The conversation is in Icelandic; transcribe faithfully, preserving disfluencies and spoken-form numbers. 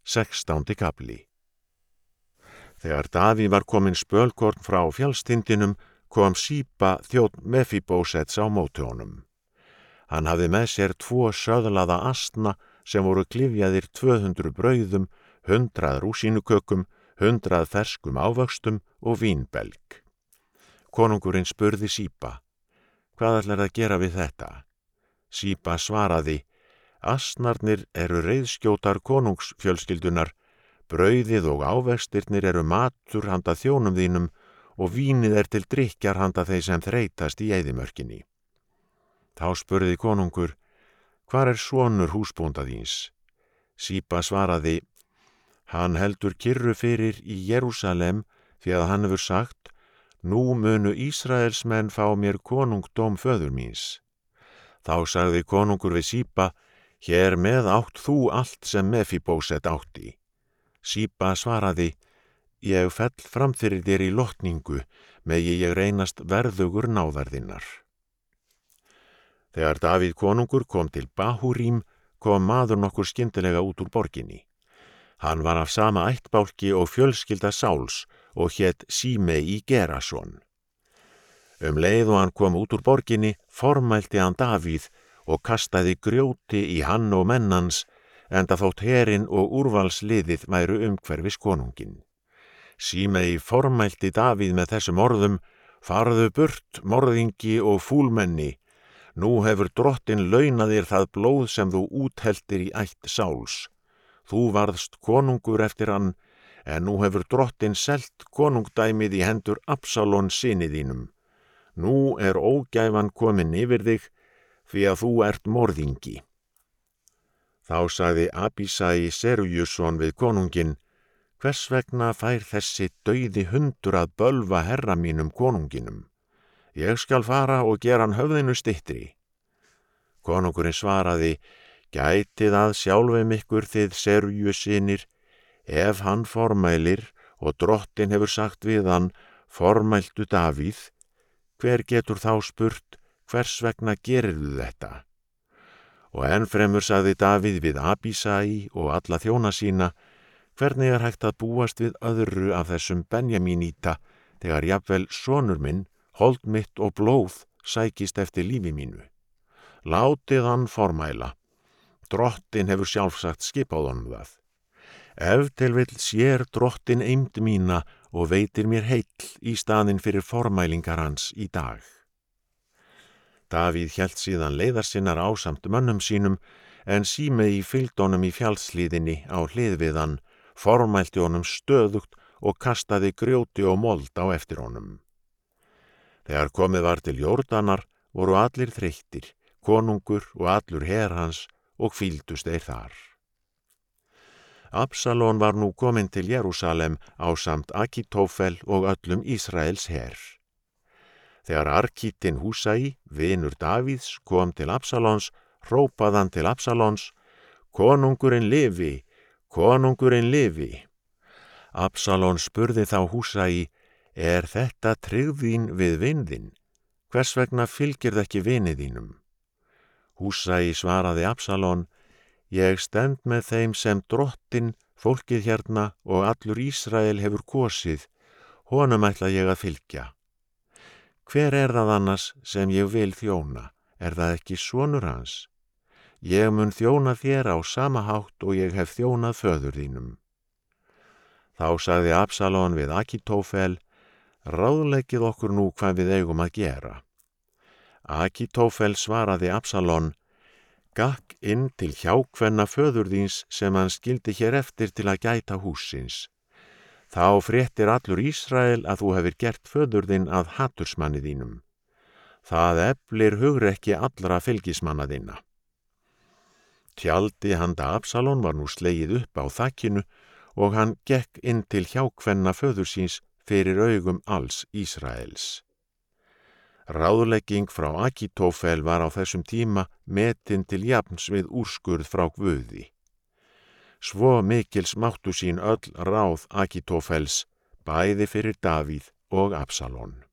Sextándi kafli. Þegar Davíð var kominn spölkorn frá fjallstindinum, kom Síba þjónn Mefíbósets á móti honum. Hann hafði með sér tvo söðlaða asna sem voru klyfjaðir tvö hundruð brauðum, hundrað rúsínukökum, hundrað ferskum ávöxtum og vínbelg. Konungurinn spurði Síba: Hvað ætlar að gera við þetta? Síba svaraði: Asnarnir eru reiðskjótar konungsfjölskyldunar, brauðið og ávextirnir eru matur handa þjónum þínum og vínið er til drykkjar handa þeir sem þreytast í eyðimörkinni. Þá spurði konungur: Hvar er sonur húsbónda þíns? Síba svaraði: Hann heldur kyrru fyrir í Jerúsalem, því að hann hefur sagt: Nú munu Ísraelsmenn fá mér konungdóm föður míns. Þá sagði konungur við Síba: Hér með átt þú allt sem Mefíbóset átti. Síba svaraði: Ég fell fram fyrir þér í lotningu, megi ég reynast verðugur náðar þinnar. Þegar Davíð konungur kom til Bahúrím, kom maður nokkur skyndilega út úr borginni. Hann var af sama ættbálki og fjölskylda Sáls og hét Símei Gerason. Um leið og hann kom út úr borginni, formælti hann Davíð og kastaði grjóti í hann og mennans, enda þótt herinn og úrvalsliðið væru umhverfis konunginn. Símei formælti Davíð með þessum orðum: Farðu burt, morðingi og fúlmenni, nú hefur drottinn launað þér það blóð sem þú útheltir í ætt Sáls. Þú varðst konungur eftir hann, en nú hefur drottinn selt konungdæmið í hendur Absalón syni þínum. Nú er ógæfan komin yfir þig, því að þú ert morðingi. Þá sagði Abísai Serújusson við konunginn: Hvers vegna fær þessi dauði hundur að bölva herra mínum konunginum? Ég skal fara og gera hann höfðinu styttri. Konungurinn svaraði: Gætið að sjálfum ykkur þið Serújussynir, ef hann formælir og drottinn hefur sagt við hann: Formæltu Davíð, hver getur þá spurt: Hvers vegna gerirðu þetta? Og ennfremur sagði Davíð við Abísai og alla þjóna sína: Hvernig er hægt að búast við öðru af þessum Benjamíníta, þegar jafnvel sonur minn, hold mitt og blóð, sækist eftir lífi mínu? Látið hann formæla. Drottinn hefur sjálfsagt skipað honum það. Ef til vill sér drottinn eymd mína og veitir mér heill í staðinn fyrir formælingar hans í dag. Davíð hélt síðan leiðar sinnar ásamt mönnum sínum, en Símei fylgdi honum í fjallshlíðinni á hlið við hann, formælti honum stöðugt og kastaði grjóti og mold á eftir honum. Þegar komið var til Jórdanar, voru allir þreyttir, konungur og allur her hans, og hvíldust þeir þar. Absalón var nú kominn til Jerúsalem ásamt Akítófel og öllum Ísraels her. Þegar Arkítinn Húsai, vinur Davíðs, kom til Absalons, hrópaði hann til Absalons: Konungurinn lifi, konungurinn lifi. Absalón spurði þá Húsai: Er þetta tryggð þín við vin þinn? Hvers vegna fylgirðu ekki vini þínum? Húsai svaraði Absalón: Ég stend með þeim sem drottinn, fólkið hérna og allur Ísrael hefur kosið, honum ætla ég að fylgja. Hver er það annars sem ég vil þjóna? Er það ekki sonur hans? Ég mun þjóna þér á sama hátt og ég hef þjónað föður þínum. Þá sagði Absalón við Akítófel: Ráðleggið okkur nú hvað við eigum að gera. Akítófel svaraði Absalón: Gakk inn til hjákvenna föður þíns sem hann skildi hér eftir til að gæta hússins. Þá fréttir allur Ísrael að þú hefur gert föður þinn að hatursmanni þínum. Það eflir hugrekki allra fylgismanna þinna. Tjaldi handa Absalón var nú slegið upp á þakkinu og hann gekk inn til hjákvenna föður síns fyrir augum alls Ísraels. Ráðlegging frá Akítófel var á þessum tíma metin til jafns við úrskurð frá Guði. Svo mikils máttu sín öll ráð Akítófels, bæði fyrir Davíð og Absalón.